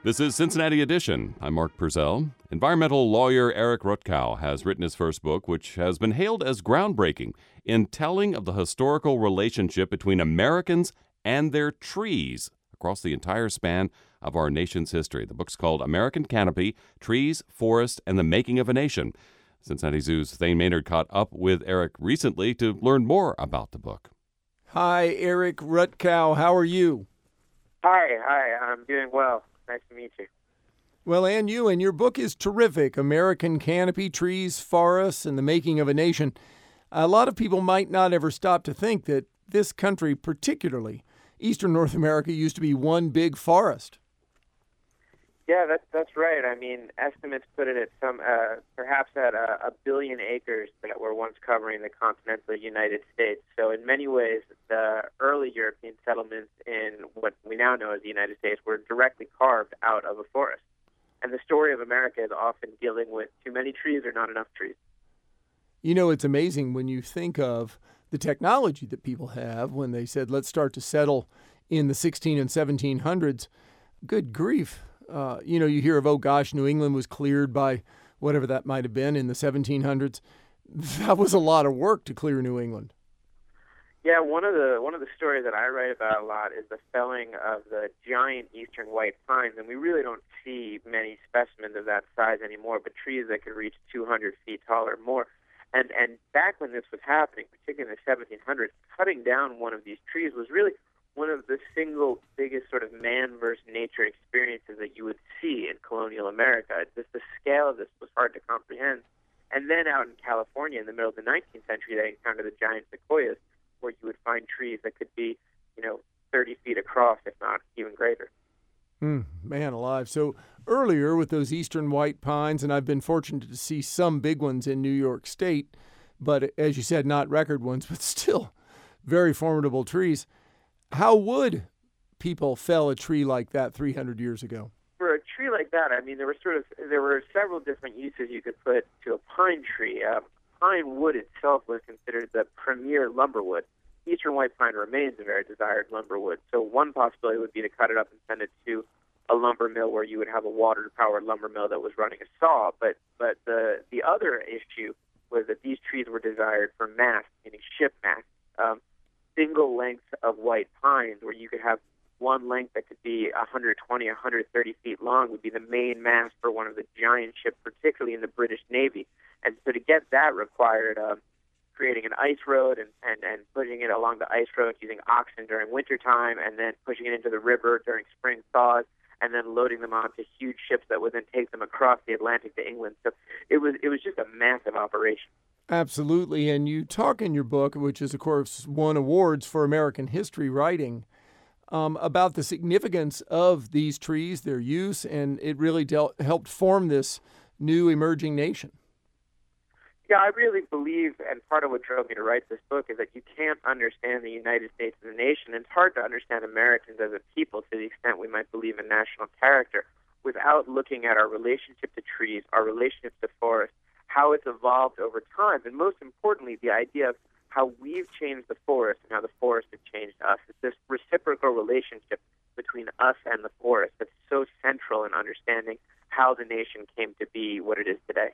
This is Cincinnati Edition. I'm Mark Purcell. Environmental lawyer Eric Rutkow has written his first book, which has been hailed as groundbreaking in telling of the historical relationship between Americans and their trees across the entire span of our nation's history. The book's called American Canopy, Trees, Forests, and the Making of a Nation. Cincinnati Zoo's Thane Maynard caught up with Eric recently to learn more about the book. Hi, Eric Rutkow. How are you? Hi. I'm doing well. Nice to meet you. Well, and you, and your book is terrific. American Canopy, Trees, Forests, and the Making of a Nation. A lot of people might not ever stop to think that this country, particularly Eastern North America, used to be one big forest. Yeah, that's right. I mean, estimates put it at perhaps at a billion acres that were once covering the continental United States. So in many ways, the early European settlements in what we now know as the United States were directly carved out of a forest. And the story of America is often dealing with too many trees or not enough trees. You know, it's amazing when you think of the technology that people have when they said, let's start to settle in the 16 and 1700s. Good grief. You hear of, oh gosh, New England was cleared by whatever that might have been in the 1700s. That was a lot of work to clear New England. Yeah, one of the stories that I write about a lot is the felling of the giant eastern white pines, and we really don't see many specimens of that size anymore, but trees that could reach 200 feet tall or more. And back when this was happening, particularly in the 1700s, cutting down one of these trees was really one of the single biggest sort of man versus nature experiences that you would see in colonial America. Just the scale of this was hard to comprehend. And then out in California in the middle of the 19th century, they encountered the giant sequoias, where you would find trees that could be, 30 feet across, if not even greater. Man alive. So earlier with those eastern white pines, and I've been fortunate to see some big ones in New York State, but as you said, not record ones, but still very formidable trees. How would people fell a tree like that 300 years ago? For a tree like that, I mean, there were several different uses you could put to a pine tree. Pine wood itself was considered the premier lumber wood. Eastern white pine remains a very desired lumber wood. So one possibility would be to cut it up and send it to a lumber mill where you would have a water-powered lumber mill that was running a saw. But the other issue was that these trees were desired for masts, meaning ship masts. Single lengths of white pines where you could have one length that could be 120, 130 feet long would be the main mast for one of the giant ships, particularly in the British Navy. And so to get that required creating an ice road and pushing it along the ice road using oxen during wintertime and then pushing it into the river during spring thaws and then loading them onto huge ships that would then take them across the Atlantic to England. So it was just a massive operation. Absolutely. And you talk in your book, which is, of course, won awards for American history writing, about the significance of these trees, their use, and it really helped form this new emerging nation. Yeah, I really believe, and part of what drove me to write this book is that you can't understand the United States as a nation. It's hard to understand Americans as a people to the extent we might believe in national character without looking at our relationship to trees, our relationship to forests, how it's evolved over time, and most importantly, the idea of how we've changed the forest and how the forest has changed us. It's this reciprocal relationship between us and the forest that's so central in understanding how the nation came to be what it is today.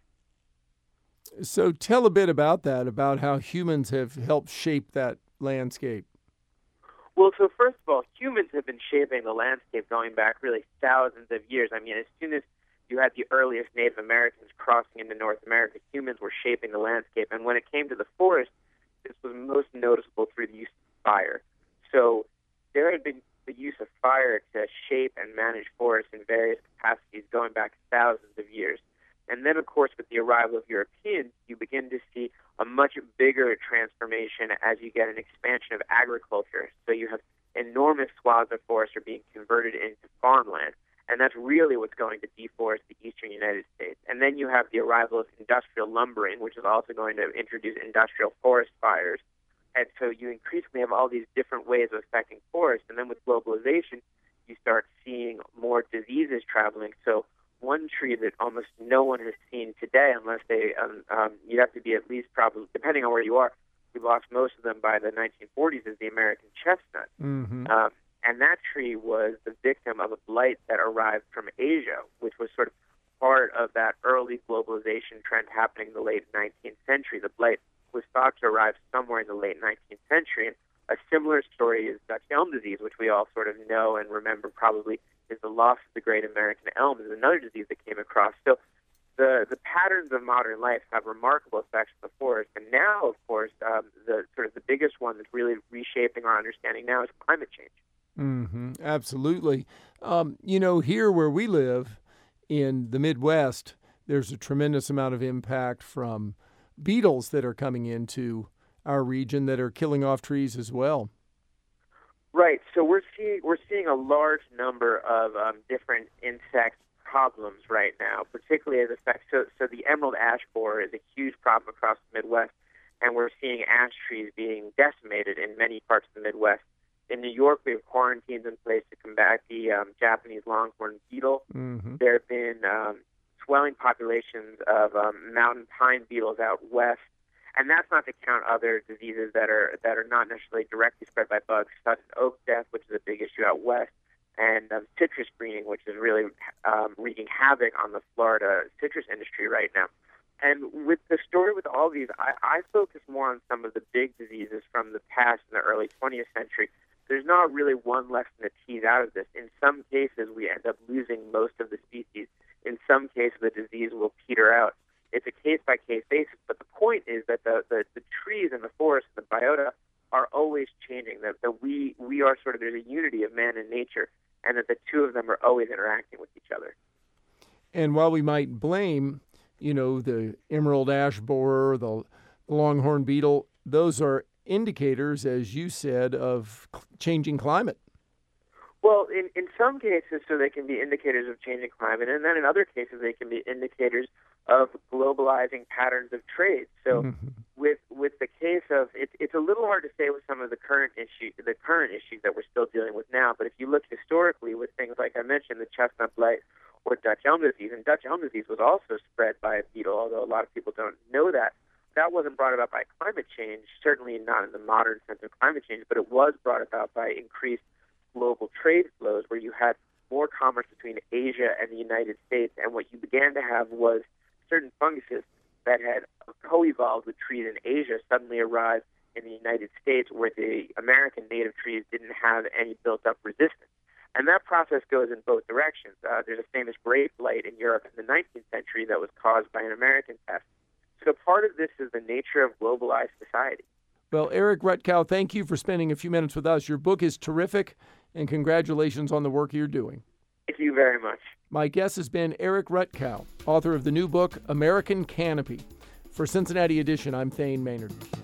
So tell a bit about that, about how humans have helped shape that landscape. Well, so first of all, humans have been shaping the landscape going back really thousands of years. I mean, as soon as you had the earliest Native Americans crossing into North America, humans were shaping the landscape. And when it came to the forest, this was most noticeable through the use of fire. So there had been the use of fire to shape and manage forests in various capacities going back thousands of years. And then, of course, with the arrival of Europeans, you begin to see a much bigger transformation as you get an expansion of agriculture. So you have enormous swaths of forest are being converted into farmland. And that's really what's going to deforest the eastern United States. And then you have the arrival of industrial lumbering, which is also going to introduce industrial forest fires. And so you increasingly have all these different ways of affecting forests. And then with globalization, you start seeing more diseases traveling. So one tree that almost no one has seen today, unless they, you'd have to be at least probably, depending on where you are, we lost most of them by the 1940s, is the American chestnut. Mm-hmm. And that tree was the victim of a blight that arrived from Asia, which was sort of part of that early globalization trend happening in the late 19th century. The blight was thought to arrive somewhere in the late 19th century. And a similar story is Dutch elm disease, which we all sort of know and remember probably is the loss of the great American elm, is another disease that came across. So the patterns of modern life have remarkable effects on the forest. And now, of course, the biggest one that's really reshaping our understanding now is climate change. Mm-hmm. Absolutely. Here where we live in the Midwest, there's a tremendous amount of impact from beetles that are coming into our region that are killing off trees as well. Right. So we're seeing a large number of different insect problems right now, particularly as effects. So the emerald ash borer is a huge problem across the Midwest, and we're seeing ash trees being decimated in many parts of the Midwest. In New York, we have quarantines in place to combat the Japanese longhorn beetle. Mm-hmm. There have been swelling populations of mountain pine beetles out west, and that's not to count other diseases that are not necessarily directly spread by bugs, such as oak death, which is a big issue out west, and citrus greening, which is really wreaking havoc on the Florida citrus industry right now. And with the story with all these, I focus more on some of the big diseases from the past in the early 20th century. There's not really one lesson to tease out of this. In some cases, we end up losing most of the species. In some cases, the disease will peter out. It's a case-by-case basis, but the point is that the trees and the forest and the biota are always changing, that we are sort of, there's a unity of man and nature, and that the two of them are always interacting with each other. And while we might blame, the emerald ash borer, the longhorn beetle, those are indicators, as you said, of changing climate. Well, in some cases, so they can be indicators of changing climate, and then in other cases, they can be indicators of globalizing patterns of trade. So, with the case of it's a little hard to say with some of the current issues that we're still dealing with now. But if you look historically with things like I mentioned, the chestnut blight or Dutch elm disease, and Dutch elm disease was also spread by a beetle, although a lot of people don't know that. That wasn't brought about by climate change, certainly not in the modern sense of climate change, but it was brought about by increased global trade flows where you had more commerce between Asia and the United States. And what you began to have was certain funguses that had co-evolved with trees in Asia suddenly arrived in the United States where the American native trees didn't have any built-up resistance. And that process goes in both directions. There's a famous grape blight in Europe in the 19th century that was caused by an American pest. So part of this is the nature of globalized society. Well, Eric Rutkow, thank you for spending a few minutes with us. Your book is terrific, and congratulations on the work you're doing. Thank you very much. My guest has been Eric Rutkow, author of the new book, American Canopy. For Cincinnati Edition, I'm Thane Maynard.